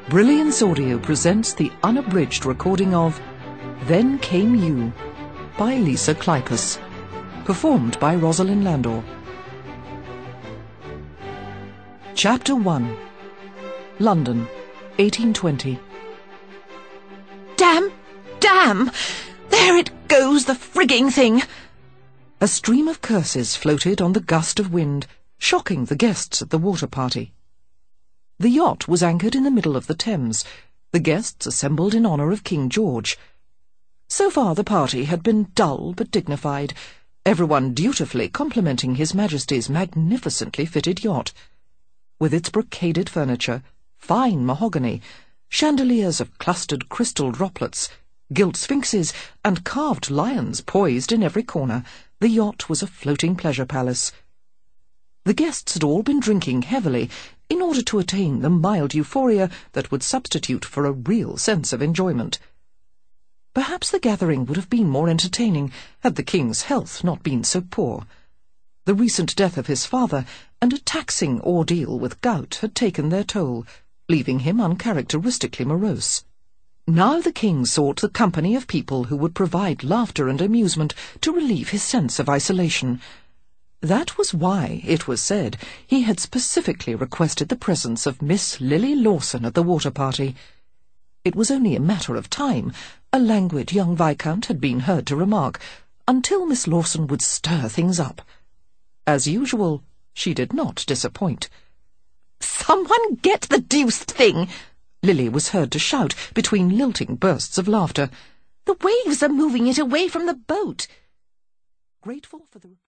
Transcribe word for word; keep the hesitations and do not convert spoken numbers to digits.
Brilliance Audio presents the unabridged recording of Then Came You by Lisa Kleypas, performed by Rosalind Landor. Chapter one. London, eighteen twenty. Damn! Damn! There it goes, the frigging thing! A stream of curses floated on the gust of wind, shocking the guests at the water party. The yacht was anchored in the middle of the Thames, the guests assembled in honour of King George. So far the party had been dull but dignified, everyone dutifully complimenting His Majesty's magnificently fitted yacht. With its brocaded furniture, fine mahogany, chandeliers of clustered crystal droplets, gilt sphinxes, and carved lions poised in every corner, the yacht was a floating pleasure palace. The guests had all been drinking heavily in order to attain the mild euphoria that would substitute for a real sense of enjoyment. Perhaps the gathering would have been more entertaining had the King's health not been so poor. The recent death of his father and a taxing ordeal with gout had taken their toll, leaving him uncharacteristically morose. Now the King sought the company of people who would provide laughter and amusement to relieve his sense of isolation. That was why, it was said, he had specifically requested the presence of Miss Lily Lawson at the water party. It was only a matter of time, a languid young viscount had been heard to remark, until Miss Lawson would stir things up. As usual, she did not disappoint. "Someone get the deuced thing!" Lily was heard to shout between lilting bursts of laughter. "The waves are moving it away from the boat." Grateful for the